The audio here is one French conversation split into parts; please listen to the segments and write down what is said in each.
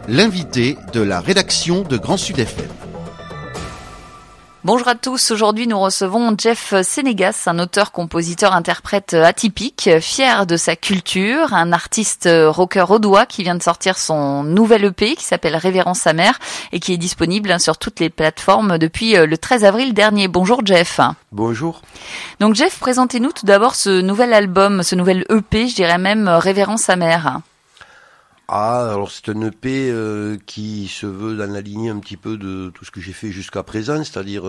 l'invité de la rédaction de Grand Sud FM. Bonjour à tous, aujourd'hui nous recevons Jeff Senegas, un auteur-compositeur-interprète atypique, fier de sa culture, un artiste rocker audois qui vient de sortir son nouvel EP qui s'appelle Révérence amère et qui est disponible sur toutes les plateformes depuis le 13 avril dernier. Bonjour Jeff. Bonjour. Donc Jeff, présentez-nous tout d'abord ce nouvel album, ce nouvel EP, je dirais même Révérence amère. Alors c'est un EP qui se veut dans la lignée un petit peu de tout ce que j'ai fait jusqu'à présent, c'est-à-dire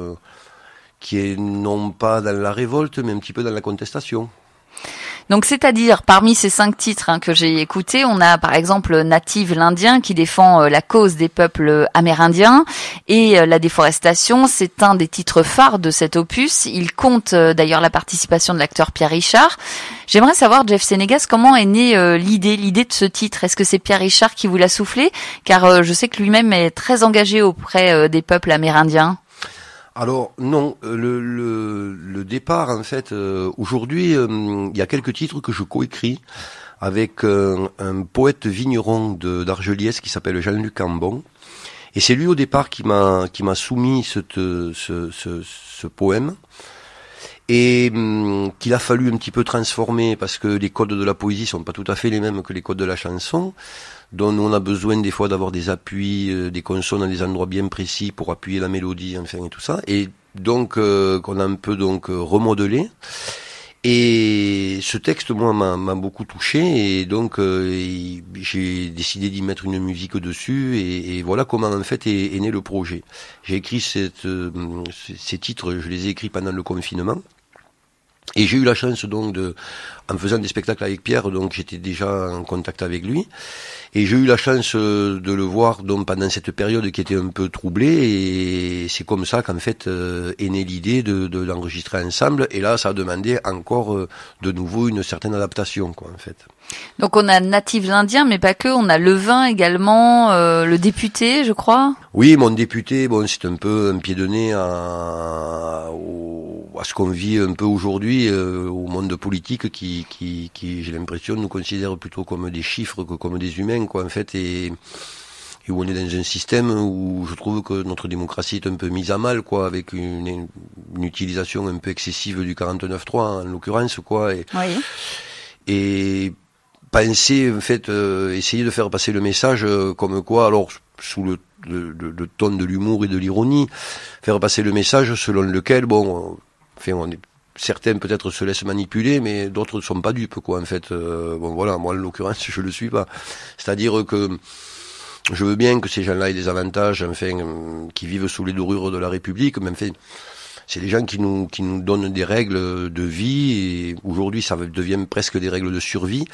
qui est non pas dans la révolte, mais un petit peu dans la contestation. Donc, c'est-à-dire, parmi ces 5 titres que j'ai écoutés, on a par exemple Native l'Indien qui défend la cause des peuples amérindiens et la déforestation. C'est un des titres phares de cet opus. Il compte d'ailleurs la participation de l'acteur Pierre Richard. J'aimerais savoir, Jeff Senegas, comment est née l'idée de ce titre. Est-ce que c'est Pierre Richard qui vous l'a soufflé? Car je sais que lui-même est très engagé auprès des peuples amérindiens. Alors non, le départ en fait, aujourd'hui, il y a quelques titres que je coécris avec un poète vigneron d'Argeliès qui s'appelle Jean-Luc Cambon, et c'est lui au départ qui m'a soumis ce poème et qu'il a fallu un petit peu transformer parce que les codes de la poésie sont pas tout à fait les mêmes que les codes de la chanson. Donc on a besoin des fois d'avoir des appuis, des consonnes à des endroits bien précis pour appuyer la mélodie, enfin et tout ça. Et donc qu'on a un peu remodelé. Et ce texte, moi, m'a beaucoup touché, et donc j'ai décidé d'y mettre une musique dessus, et voilà comment en fait est né le projet. J'ai écrit ces titres, je les ai écrits pendant le confinement. Et j'ai eu la chance donc en faisant des spectacles avec Pierre, donc j'étais déjà en contact avec lui, et j'ai eu la chance de le voir donc pendant cette période qui était un peu troublée, et c'est comme ça qu'en fait est née l'idée de l'enregistrer ensemble, et là ça a demandé encore de nouveau une certaine adaptation quoi en fait. Donc on a Native l'Indien, mais pas que, on a Levin également, le député, je crois. Oui, mon député, bon, c'est un peu un pied de nez à ce qu'on vit un peu aujourd'hui au monde politique qui j'ai l'impression nous considère plutôt comme des chiffres que comme des humains quoi en fait, et où on est dans un système où je trouve que notre démocratie est un peu mise à mal quoi, avec une utilisation un peu excessive du 49.3 en l'occurrence quoi, et penser en fait essayer de faire passer le message comme quoi, alors sous le ton de l'humour et de l'ironie, faire passer le message selon lequel certains peut-être se laissent manipuler, mais d'autres ne sont pas dupes quoi en fait. Voilà, moi en l'occurrence je le suis pas. C'est-à-dire que je veux bien que ces gens-là aient des avantages, enfin qui vivent sous les dorures de la République, mais enfin c'est des gens qui nous donnent des règles de vie, et aujourd'hui ça devient presque des règles de survie,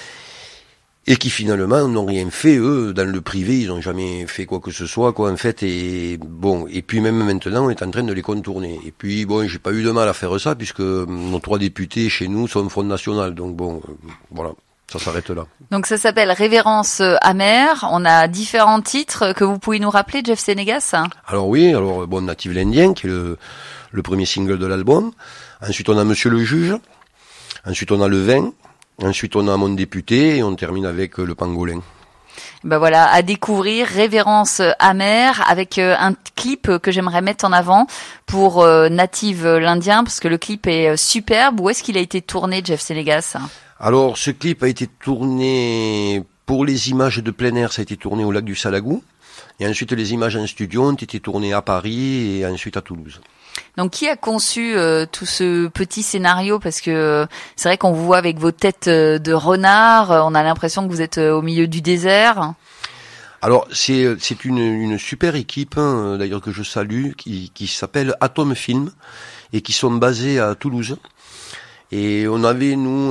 et qui finalement n'ont rien fait, eux, dans le privé, ils n'ont jamais fait quoi que ce soit, quoi, en fait, et bon, et puis même maintenant, on est en train de les contourner. Et puis, bon, j'ai pas eu de mal à faire ça, puisque nos 3 députés chez nous sont Front National, donc bon, voilà. Ça s'arrête là. Donc ça s'appelle Révérence amère. On a différents titres que vous pouvez nous rappeler, Jeff Senegas. Alors oui, Native l'Indien, qui est le premier single de l'album. Ensuite, on a Monsieur le Juge. Ensuite, on a Le Vin. Ensuite, on a Mon député, et on termine avec Le Pangolin. Ben voilà, à découvrir Révérence amère avec un clip que j'aimerais mettre en avant pour Native l'Indien, parce que le clip est superbe. Où est-ce qu'il a été tourné, Jeff Senegas ? Alors, ce clip a été tourné, pour les images de plein air, ça a été tourné au lac du Salagou. Et ensuite, les images en studio ont été tournées à Paris et ensuite à Toulouse. Donc, qui a conçu tout ce petit scénario? Parce que c'est vrai qu'on vous voit avec vos têtes de renard, on a l'impression que vous êtes au milieu du désert. Alors, c'est une super équipe, d'ailleurs que je salue, qui s'appelle Atom Film, et qui sont basés à Toulouse. Et on avait, nous,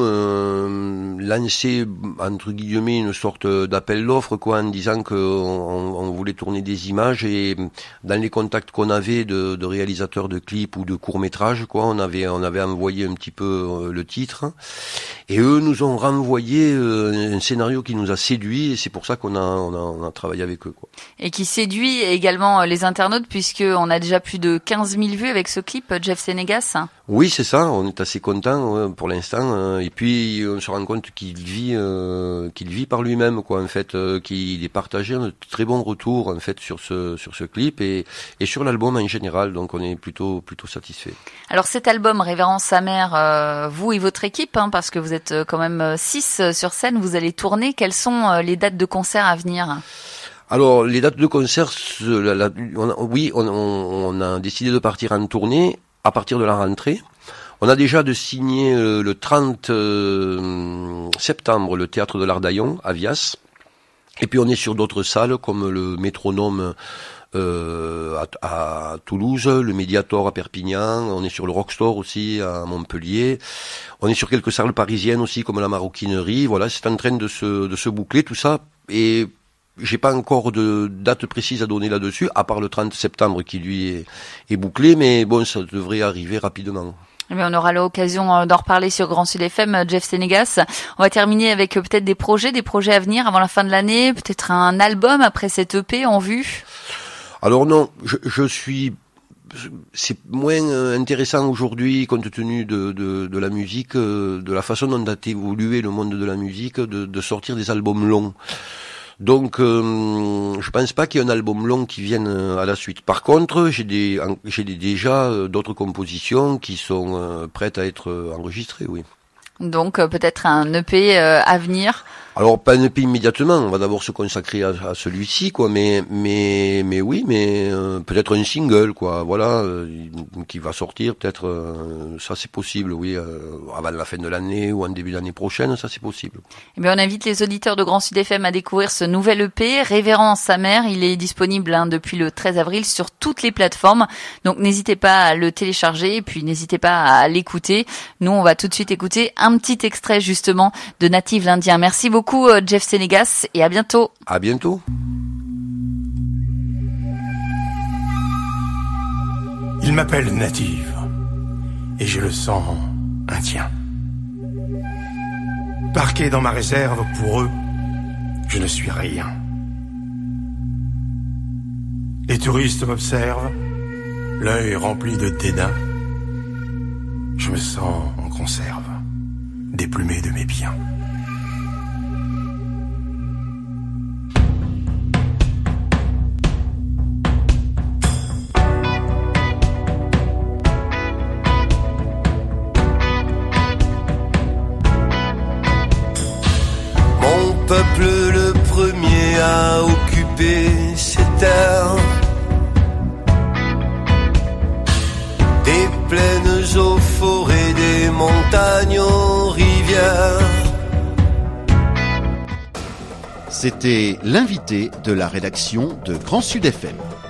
lancé, entre guillemets, une sorte d'appel d'offres, quoi, en disant qu'on voulait tourner des images, et dans les contacts qu'on avait de réalisateurs de clips ou de courts-métrages, quoi, on avait envoyé un petit peu le titre, et eux nous ont renvoyé un scénario qui nous a séduit, et c'est pour ça qu'on a travaillé avec eux, quoi. Et qui séduit également les internautes, puisque on a déjà plus de 15 000 vues avec ce clip, Jeff Senegas. Oui, c'est ça. On est assez content pour l'instant. Et puis on se rend compte qu'il vit par lui-même, quoi. En fait, qu'il est partagé un très bon retour en fait sur ce clip et sur l'album en général. Donc on est plutôt satisfait. Alors cet album Révérence sa mère, vous et votre équipe, hein, parce que vous êtes quand même 6 sur scène, vous allez tourner. Quelles sont les dates de concert à venir? Alors les dates de concert, on a décidé de partir en tournée à partir de la rentrée. On a déjà de signer le 30 septembre le Théâtre de l'Ardaillon à Vias. Et puis on est sur d'autres salles comme le Métronome à Toulouse, le Mediator à Perpignan, on est sur le Rockstore aussi à Montpellier. On est sur quelques salles parisiennes aussi comme la Maroquinerie. Voilà, c'est en train de se boucler tout ça. Et j'ai pas encore de date précise à donner là-dessus, à part le 30 septembre qui lui est bouclé, mais bon, ça devrait arriver rapidement. Eh bien, on aura l'occasion d'en reparler sur Grand Sud FM, Jeff Senegas. On va terminer avec peut-être des projets à venir avant la fin de l'année, peut-être un album après cette EP en vue. Alors non, c'est moins intéressant aujourd'hui compte tenu de la musique, de la façon dont a évolué le monde de la musique, de sortir des albums longs. Donc, je pense pas qu'il y ait un album long qui vienne à la suite. Par contre, j'ai déjà d'autres compositions qui sont prêtes à être enregistrées, oui. Donc, peut-être un EP à venir. Alors pas un EP immédiatement, on va d'abord se consacrer à celui-ci, quoi. Mais oui, peut-être un single, quoi. Voilà, qui va sortir, peut-être. Ça c'est possible, oui, avant la fin de l'année ou en début d'année prochaine, ça c'est possible. Eh bien, on invite les auditeurs de Grand Sud FM à découvrir ce nouvel EP, Révérence sa mère. Il est disponible depuis le 13 avril sur toutes les plateformes. Donc n'hésitez pas à le télécharger et puis n'hésitez pas à l'écouter. Nous, on va tout de suite écouter un petit extrait justement de Native l'Indien. Merci beaucoup Jeff Senegas et à bientôt. À bientôt. Il m'appelle Native et j'ai le sang indien. Parqué dans ma réserve, pour eux, je ne suis rien. Les touristes m'observent, l'œil rempli de dédain. Je me sens en conserve, déplumé de mes biens. Peuple le premier à occuper ces terres, des plaines aux forêts, des montagnes aux rivières. C'était l'invité de la rédaction de Grand Sud FM.